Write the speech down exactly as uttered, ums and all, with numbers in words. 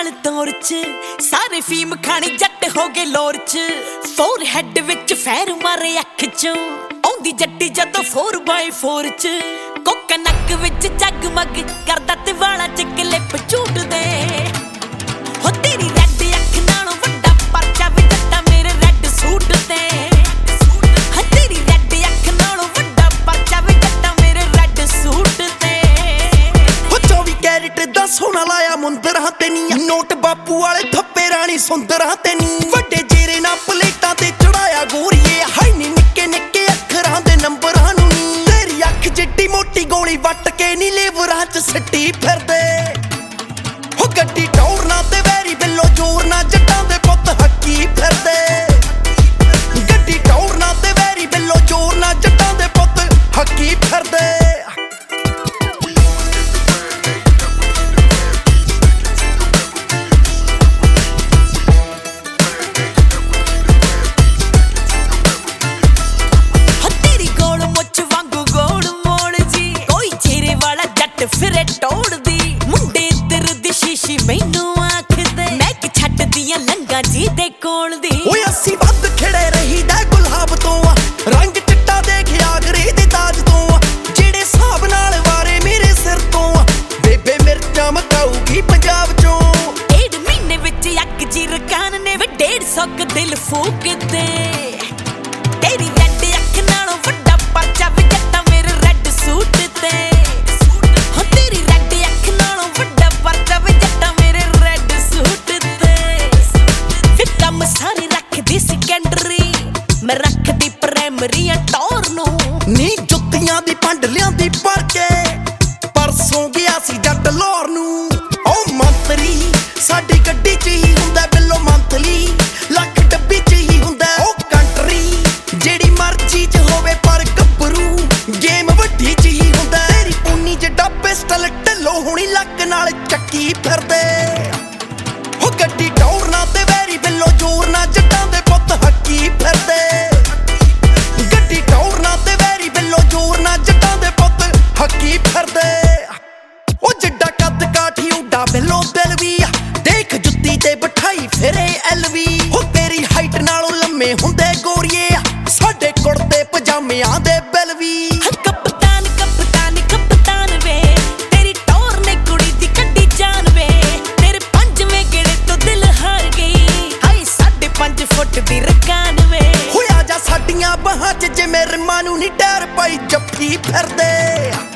लाल तौर च सारे फीम खानी जट हो गए लोर च फोर हैड विच फैर मारे अख चों औंदी जट्टी जदों फोर बाय फोर च कोका नक विच जगमग करदा ते वाला च क्लिप झूट दे हो तेरी रैड अख नालों वड्डा परचा वी जट्टा मेरे रैड सूट ते हो तेरी रैड अख नालों वड्डा परचा वी जट्टा मेरे रैड सूट ते हो चौबी कैरेट दा सोना लाया मुंदर हां ते नी नोट बापू वाले थप्पे रानी सुंदर हां ते नी वड्डे जेरे ना प्लेटां ते चढ़ाया गोरीए हाय नी निक्के निक्के अखरां दे नंबरां नूं नी तेरी अख जिड्डी मोटी गोली वट के नी लेवरां च सट्टी फिरदे हो गड्डी टौरना ते वैरी बिल्लो जोर ना जट्टां दे पुੱਤ हक्की फिरदे गड्डी टौरना ते वैरी बिल्लो जोर ना जट्टां दे पुੱਤ हक्की फिरदे फिरे टोड़ दी मुंडे इधर दी शीशी मैनू आखदे मैं कि छड्ड दियां लंगा जी दे कोल दी ओए अस्सी वध खिड़े रहीदा गुलाब तो रंग चिट्टा देख आगरे दे ताज तो जेड़े साहब नाल वारे मेरे सिर तो बेबे मिर्चा मकाऊगी पंजाब चों डेढ़ महीने विच अग जी रकान ने वे डेढ़ सौ क दिल फूक दे तेरी रैड अख नालों वड्डा परचा वी जट्टा मेरे रैड सूट ते सारी रखदी सिकंडरी मैं रखदी प्राइमरी टौर नू नी जुत्तियां दी पंड लियांदी भर के परसों गया सी जट लाहौर नू ओ मंतरी साडी गड्डी च ही हुंदा बिल्लो मंथली लख डब्बी च ही हुंदा ओ कंट्री जेड़ी मर्जी च होवे पर गब्बरू गेम वड्डी च ही हुंदा तेरी पूनी जिड्डा पिस्टल ढिल्लो होनी लक नाल चक्की फिरदे हो गड्डी टौरना ते वैरी बिल्लो जोर ना जट्टां दे पुੱਤ हक्की फिरदे गड्डी टौरना ते वैरी बिल्लो जोर ना जट्टां दे पुੱਤ हक्की फिरदे ओ जिड्डा कद काठी उड्डा बिल्लो दिल वी देख जुत्ती ते बिठाई फिरे एलवी हो तेरी हाइट नालों लम्मे हुंदे गोरीए साडे कुड़ते पजामियां दे बिल वी कप्तान कप्तान कप्तान वे तेरी टौर ने कुड़ी दी कड्डी जान वे तेरे पंजवें गेड़े तो दिल हार गई हाय साढ़े पंज फुट दी रकान वे होया जा साडियां बाहां च जिवें रिमां नूं नी टैर पाई जफ्फी फिरदे।